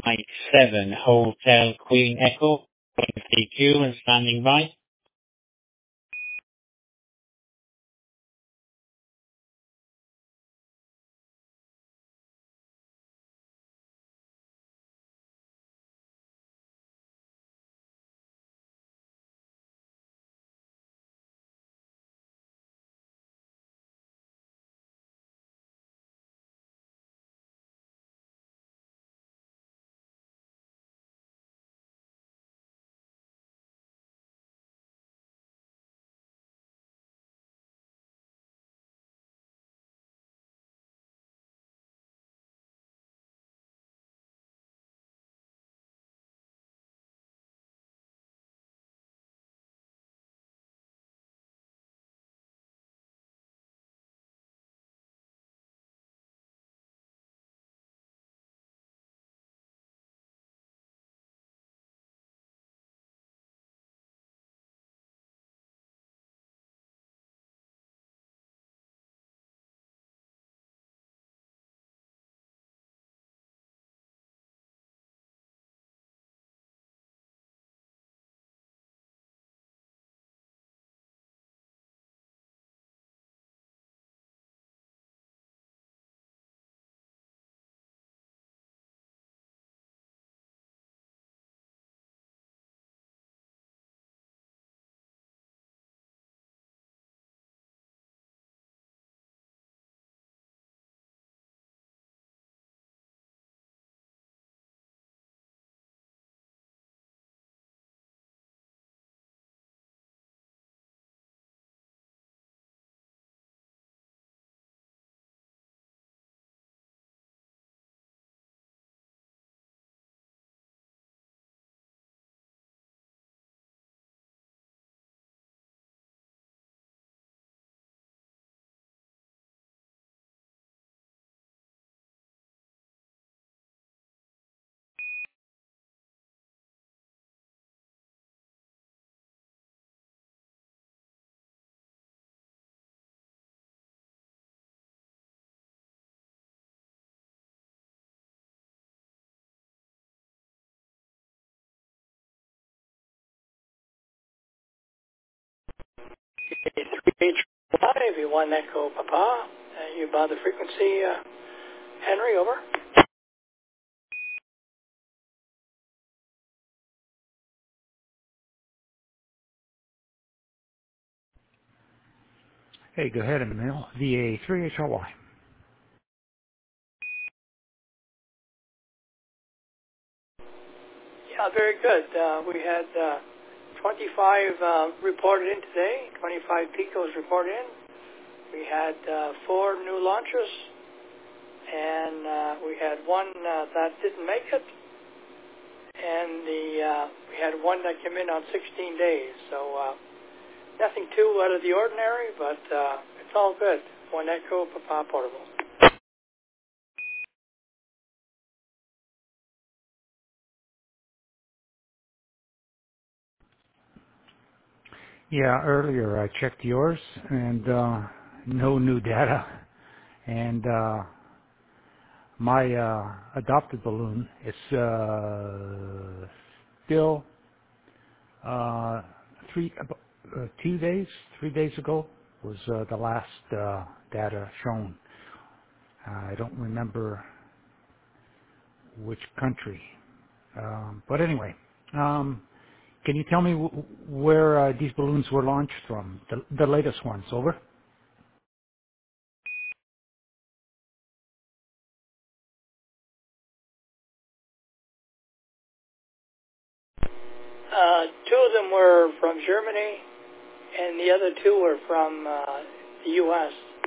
Mike 7, Hotel Queen Echo, CQ and standing by. Everyone Echo Papa. You about the frequency, Henry, over. Hey, go ahead, Emil. VA 3HRY. Yeah, very good. We had 25 reported in today, 25 PICOs reported in. We had 4 new launches, and we had one that didn't make it, and we had one that came in on 16 days. So nothing too out of the ordinary, but it's all good. One Echo Papa Portable. Yeah, earlier I checked yours, and no new data. And my adopted balloon is still 3 days ago was the last data shown. I don't remember which country. But anyway, can you tell me where these balloons were launched from, the latest ones? Over. 2 of them were from Germany, and the other 2 were from the U.S.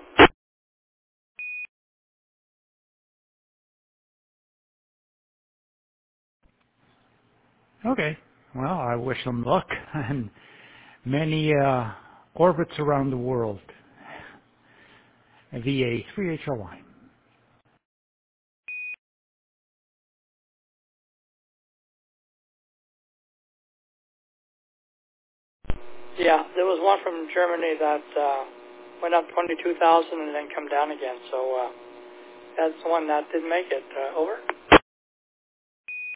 Okay. Well, I wish them luck and many orbits around the world. VA 3HRY. Yeah, there was one from Germany that went up 22,000 and then come down again. So that's the one that didn't make it. Over.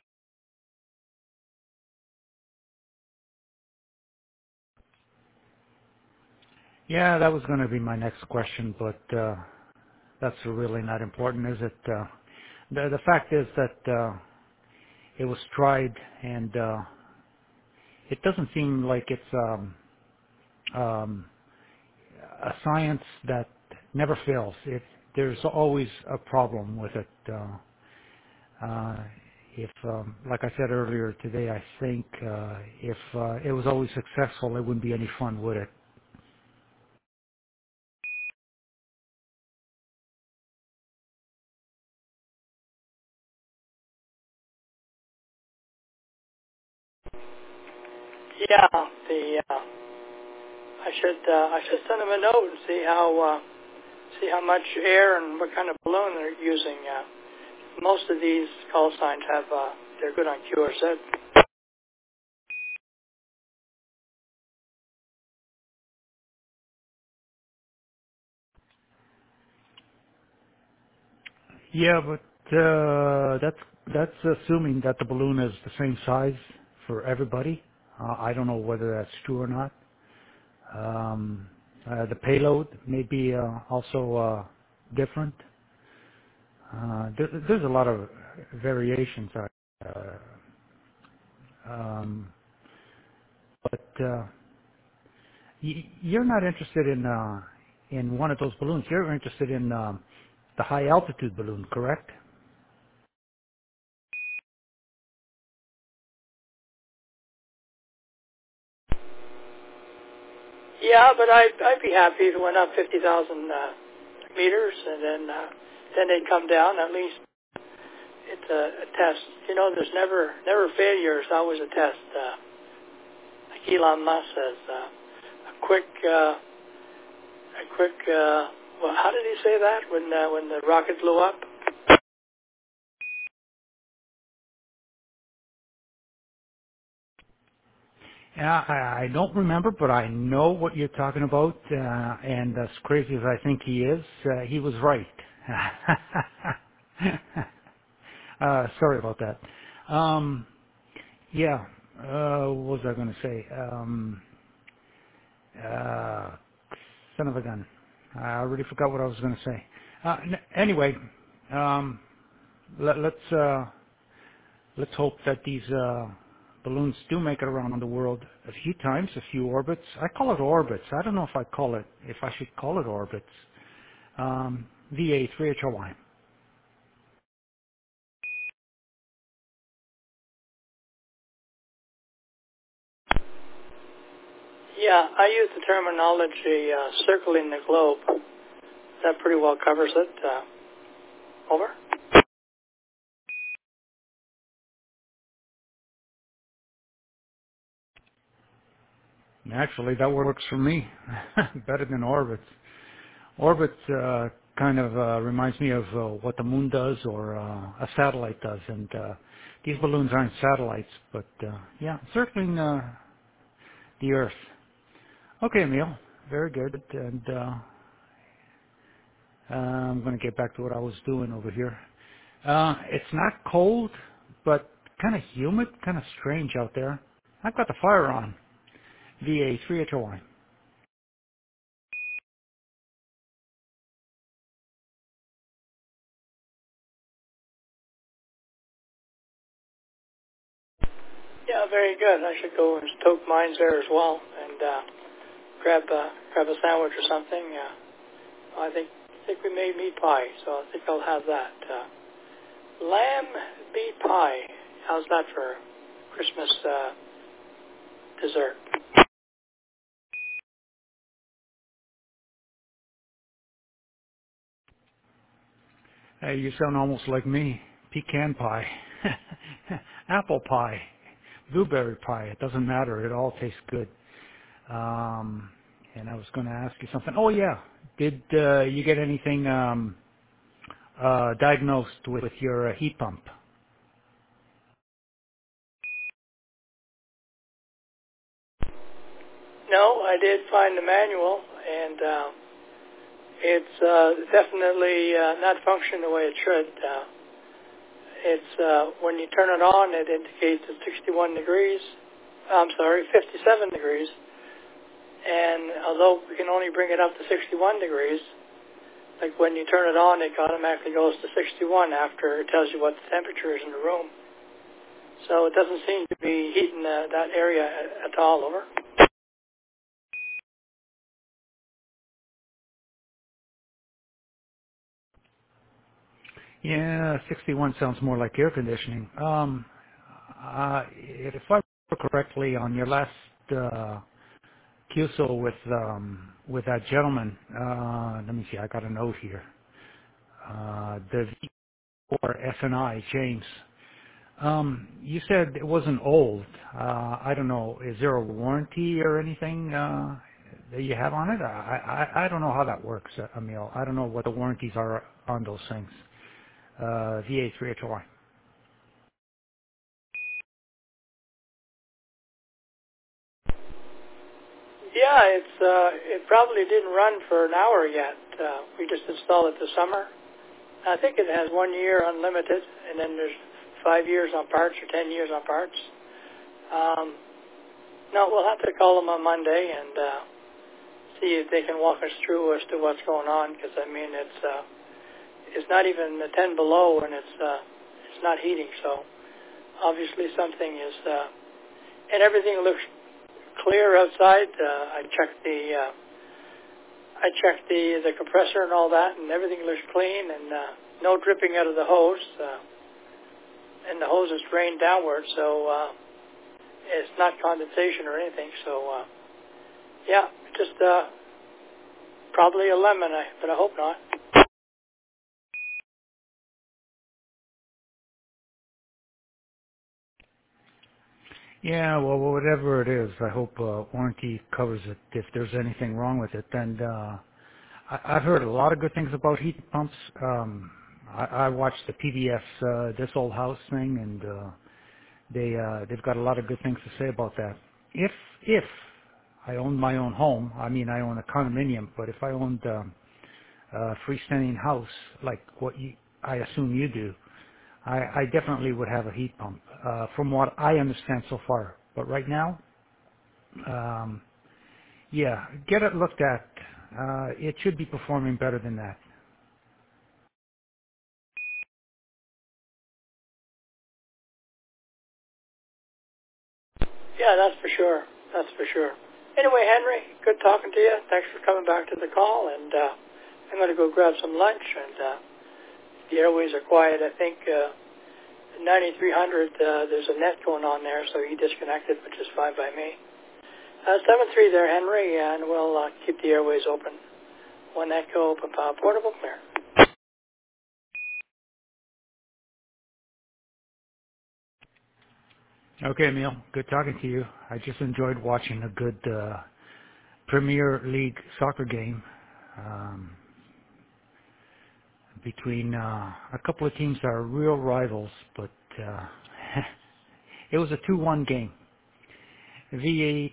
Yeah, that was going to be my next question, but that's really not important, is it? The fact is that it was tried, and it doesn't seem like it's um, a science that never fails. There's always a problem with it. If, like I said earlier today, I think if it was always successful, it wouldn't be any fun, would it? Yeah, I should send them a note and see how much air and what kind of balloon they're using. Most of these call signs have they're good on QRZ. Yeah, but that's assuming that the balloon is the same size for everybody. I don't know whether that's true or not. The payload may be also different. There's a lot of variations, um, but you're not interested in one of those balloons. You're interested in the high altitude balloon, correct? Yeah, but I'd be happy if it went up 50,000 meters, and then they'd come down. At least it's a test. You know, there's never failure. It's always a test. Like Elon Musk says, a quick. Well, how did he say that when the rocket blew up? Yeah, I don't remember, but I know what you're talking about. And as crazy as I think he is, he was right. Sorry about that. Yeah, what was I going to say? Uh, Son of a gun. I already forgot what I was going to say. Anyway, um, let's hope that these balloons do make it around the world a few times, a few orbits. I call it orbits. I don't know if I should call it orbits. VA 3HOY. Yeah, I use the terminology circling the globe. That pretty well covers it. Over. Actually, that works for me better than orbits. Orbits kind of reminds me of what the moon does or a satellite does, and these balloons aren't satellites, but yeah, circling the Earth. Okay, Emil, very good, and I'm going to get back to what I was doing over here. It's not cold, but kind of humid, kind of strange out there. I've got the fire on. VA 3HOY. Yeah, very good. I should go and stoke mines there as well, and grab a sandwich or something. I think we made meat pie, so I think I'll have that. Lamb meat pie. How's that for Christmas dessert? Hey, you sound almost like me. Pecan pie, apple pie, blueberry pie. It doesn't matter. It all tastes good. And I was going to ask you something. Oh yeah, did you get anything diagnosed with your heat pump? No, I did find the manual, and it's definitely not functioning the way it should. It's when you turn it on, it indicates it's 61 degrees. I'm sorry, 57 degrees. And although we can only bring it up to 61 degrees, like when you turn it on, it automatically goes to 61 after it tells you what the temperature is in the room. So it doesn't seem to be heating that area at all. Over. Yeah, 61 sounds more like air conditioning. If I remember correctly, on your last QSO with that gentleman, let me see, I got a note here. The V4 SNI, James. You said it wasn't old. I don't know. Is there a warranty or anything that you have on it? I don't know how that works, Emil. I don't know what the warranties are on those things. VA3HY. Yeah, it probably didn't run for an hour yet. We just installed it this summer. I think it has 1 year unlimited, and then there's 5 years on parts or 10 years on parts. No, we'll have to call them on Monday and see if they can walk us through as to what's going on. Because I mean, it's not even 10 below, and it's not heating. So obviously something is, and everything looks clear outside. I checked the compressor and all that, and everything looks clean, and no dripping out of the hose. And the hose is drained downward, so it's not condensation or anything. So yeah, just probably a lemon, but I hope not. Yeah, well, whatever it is, I hope warranty covers it. If there's anything wrong with it, then I've heard a lot of good things about heat pumps. I watched the PBS This Old House thing, and they've got a lot of good things to say about that. If I owned my own home, I mean I own a condominium, but if I owned a freestanding house like I assume you do, I definitely would have a heat pump, from what I understand so far. But right now, yeah, get it looked at. It should be performing better than that. Yeah, that's for sure. That's for sure. Anyway, Henry, good talking to you. Thanks for coming back to the call, and I'm going to go grab some lunch, and the airways are quiet. I think 9300, there's a net going on there, so he disconnected, which is fine by me. 7-3 there, Henry, and we'll keep the airways open. One Echo, open power, portable, clear. Okay, Emil, good talking to you. I just enjoyed watching a good Premier League soccer game between a couple of teams that are real rivals, but it was a 2-1 game.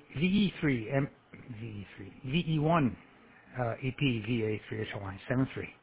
VE1 EP VA3HY 7-3.